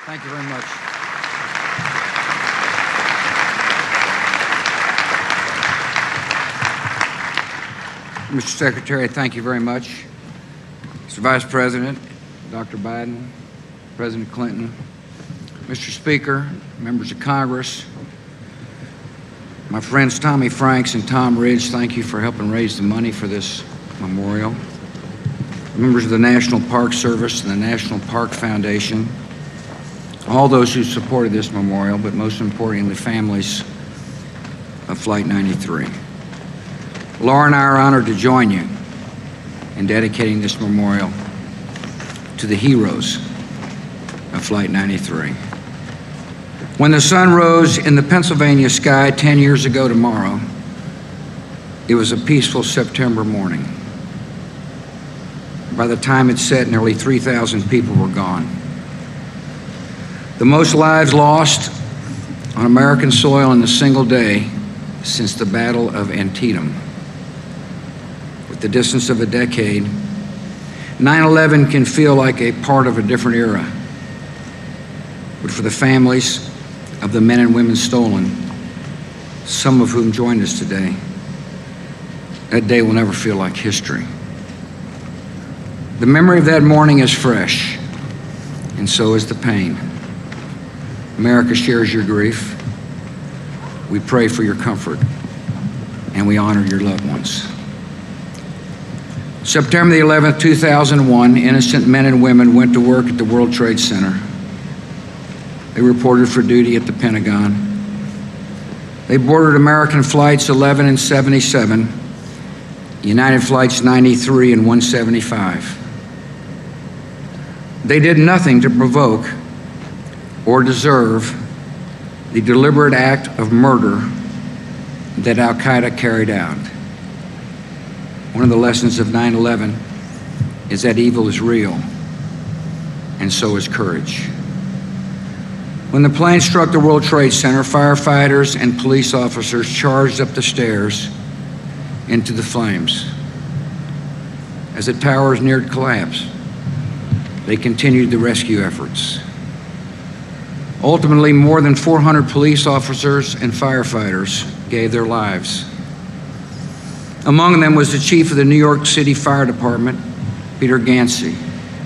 Thank you very much. Mr. Secretary, thank you very much. Mr. Vice President, Dr. Biden, President Clinton, Mr. Speaker, members of Congress, my friends Tommy Franks and Tom Ridge, thank you for helping raise the money for this memorial. Members of the National Park Service and the National Park Foundation, all those who supported this memorial, but most importantly, the families of Flight 93. Laura and I are honored to join you in dedicating this memorial to the heroes of Flight 93. When the sun rose in the Pennsylvania sky 10 years ago tomorrow, it was a peaceful September morning. By the time it set, nearly 3,000 people were gone. The most lives lost on American soil in a single day since the Battle of Antietam. With the distance of a decade, 9/11 can feel like a part of a different era. But for the families of the men and women stolen, some of whom joined us today, that day will never feel like history. The memory of that morning is fresh, and so is the pain. America shares your grief. We pray for your comfort, and we honor your loved ones. September the 11th, 2001, innocent men and women went to work at the World Trade Center. They reported for duty at the Pentagon. They boarded American flights 11 and 77, United Flights 93 and 175. They did nothing to provoke or deserve the deliberate act of murder that Al-Qaeda carried out. One of the lessons of 9/11 is that evil is real, and so is courage. When the plane struck the World Trade Center, firefighters and police officers charged up the stairs into the flames. As the towers neared collapse, they continued the rescue efforts. Ultimately, more than 400 police officers and firefighters gave their lives. Among them was the chief of the New York City Fire Department, Peter Gansey.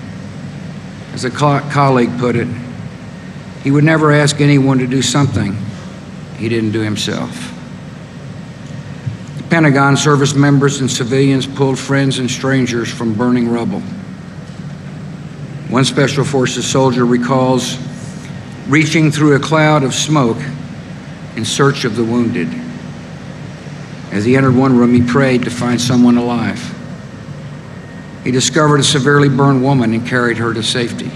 As a colleague put it, he would never ask anyone to do something he didn't do himself. The Pentagon service members and civilians pulled friends and strangers from burning rubble. One Special Forces soldier recalls reaching through a cloud of smoke in search of the wounded. As he entered one room, he prayed to find someone alive. He discovered a severely burned woman and carried her to safety.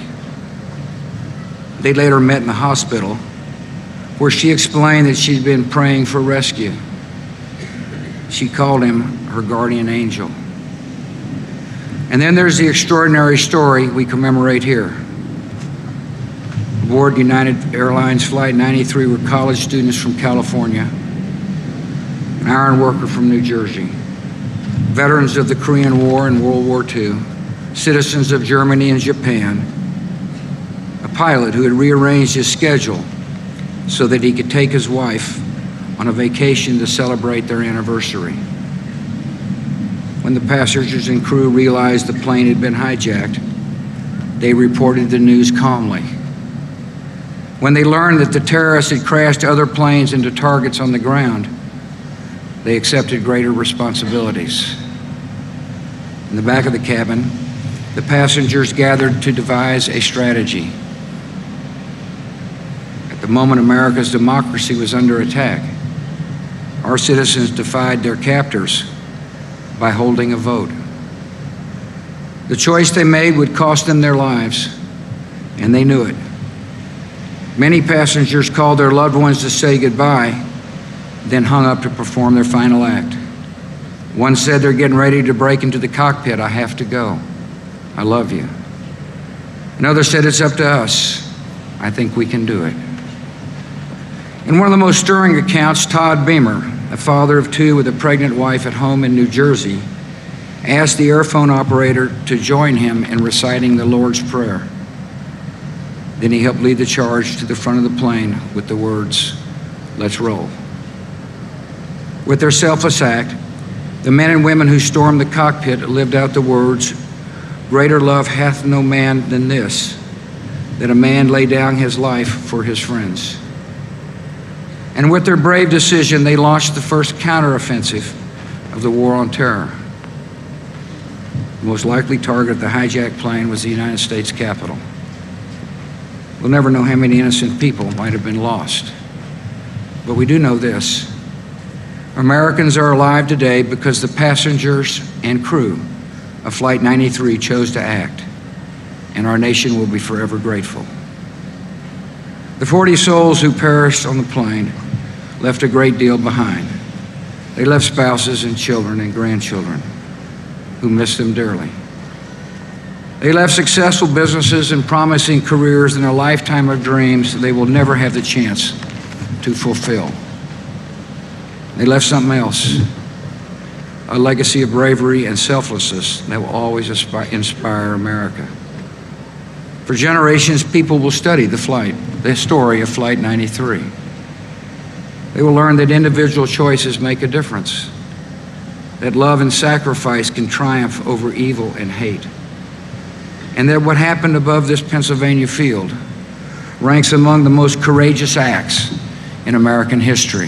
They later met in the hospital, where she explained that she'd been praying for rescue. She called him her guardian angel. And then there's the extraordinary story we commemorate here. Aboard United Airlines Flight 93 were college students from California, an iron worker from New Jersey, veterans of the Korean War and World War II, citizens of Germany and Japan, a pilot who had rearranged his schedule so that he could take his wife on a vacation to celebrate their anniversary. When the passengers and crew realized the plane had been hijacked, they reported the news calmly. When they learned that the terrorists had crashed other planes into targets on the ground, they accepted greater responsibilities. In the back of the cabin, the passengers gathered to devise a strategy. At the moment America's democracy was under attack, our citizens defied their captors by holding a vote. The choice they made would cost them their lives, and they knew it. Many passengers called their loved ones to say goodbye, then hung up to perform their final act. One said, "They're getting ready to break into the cockpit. I have to go. I love you." Another said, "It's up to us. I think we can do it." In one of the most stirring accounts, Todd Beamer, a father of two with a pregnant wife at home in New Jersey, asked the airphone operator to join him in reciting the Lord's Prayer. Then he helped lead the charge to the front of the plane with the words, "Let's roll." With their selfless act, the men and women who stormed the cockpit lived out the words, "Greater love hath no man than this, that a man lay down his life for his friends." And with their brave decision, they launched the first counteroffensive of the war on terror. The most likely target of the hijacked plane was the United States Capitol. We'll never know how many innocent people might have been lost. But we do know this: Americans are alive today because the passengers and crew of Flight 93 chose to act, and our nation will be forever grateful. The 40 souls who perished on the plane left a great deal behind. They left spouses and children and grandchildren who missed them dearly. They left successful businesses and promising careers and a lifetime of dreams they will never have the chance to fulfill. They left something else, a legacy of bravery and selflessness that will always inspire America. For generations, people will study the story of Flight 93. They will learn that individual choices make a difference, that love and sacrifice can triumph over evil and hate, and that what happened above this Pennsylvania field ranks among the most courageous acts in American history.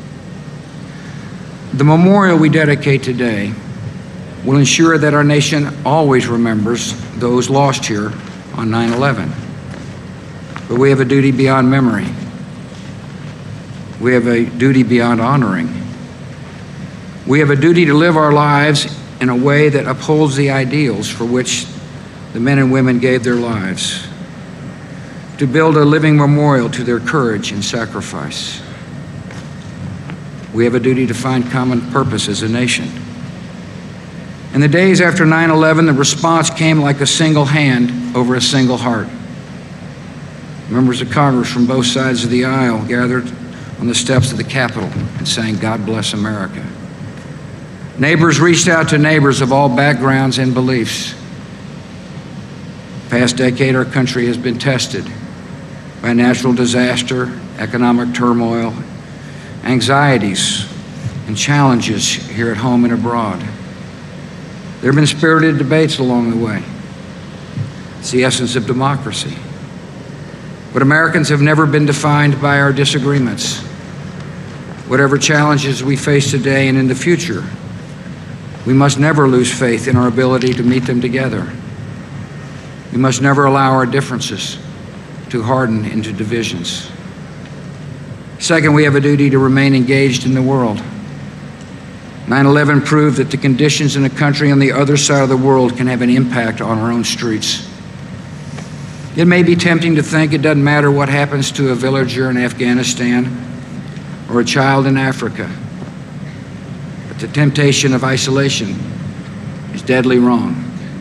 The memorial we dedicate today will ensure that our nation always remembers those lost here on 9/11. But we have a duty beyond memory. We have a duty beyond honoring. We have a duty to live our lives in a way that upholds the ideals for which the men and women gave their lives, to build a living memorial to their courage and sacrifice. We have a duty to find common purpose as a nation. In the days after 9/11, the response came like a single hand over a single heart. Members of Congress from both sides of the aisle gathered on the steps of the Capitol and sang, "God Bless America." Neighbors reached out to neighbors of all backgrounds and beliefs. The past decade, our country has been tested by natural disaster, economic turmoil, anxieties, and challenges here at home and abroad. There have been spirited debates along the way. It's the essence of democracy. But Americans have never been defined by our disagreements. Whatever challenges we face today and in the future, we must never lose faith in our ability to meet them together. We must never allow our differences to harden into divisions. Second, we have a duty to remain engaged in the world. 9/11 proved that the conditions in a country on the other side of the world can have an impact on our own streets. It may be tempting to think it doesn't matter what happens to a villager in Afghanistan or a child in Africa, but the temptation of isolation is deadly wrong.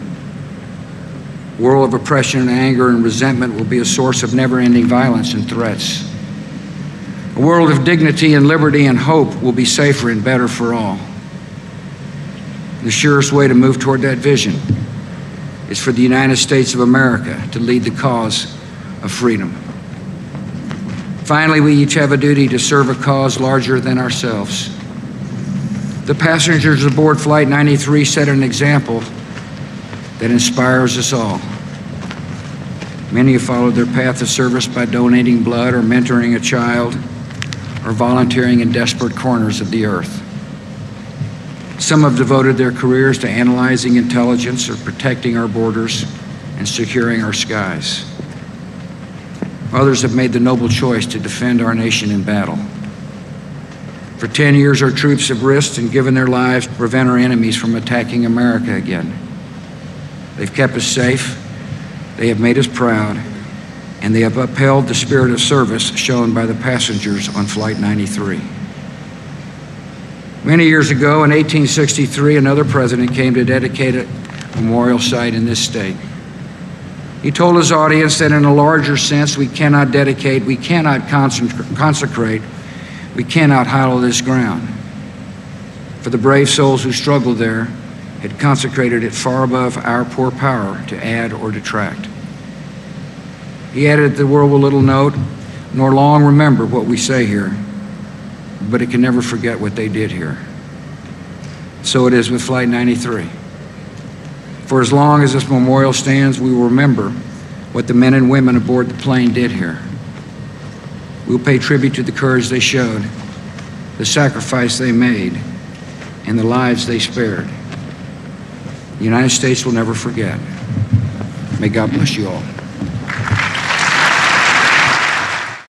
A world of oppression and anger and resentment will be a source of never-ending violence and threats. A world of dignity and liberty and hope will be safer and better for all. The surest way to move toward that vision is for the United States of America to lead the cause of freedom. Finally, we each have a duty to serve a cause larger than ourselves. The passengers aboard Flight 93 set an example that inspires us all. Many have followed their path of service by donating blood or mentoring a child or volunteering in desperate corners of the earth. Some have devoted their careers to analyzing intelligence or protecting our borders and securing our skies. Others have made the noble choice to defend our nation in battle. For 10 years, our troops have risked and given their lives to prevent our enemies from attacking America again. They've kept us safe, they have made us proud, and they have upheld the spirit of service shown by the passengers on Flight 93. Many years ago, in 1863, another president came to dedicate a memorial site in this state. He told his audience that in a larger sense, we cannot dedicate, we cannot consecrate, we cannot hallow this ground. For the brave souls who struggled there had consecrated it far above our poor power to add or detract. He added to the world a little note, nor long remember what we say here, but it can never forget what they did here. So it is with Flight 93. For as long as this memorial stands, we will remember what the men and women aboard the plane did here. We'll pay tribute to the courage they showed, the sacrifice they made, and the lives they spared. The United States will never forget. May God bless you all.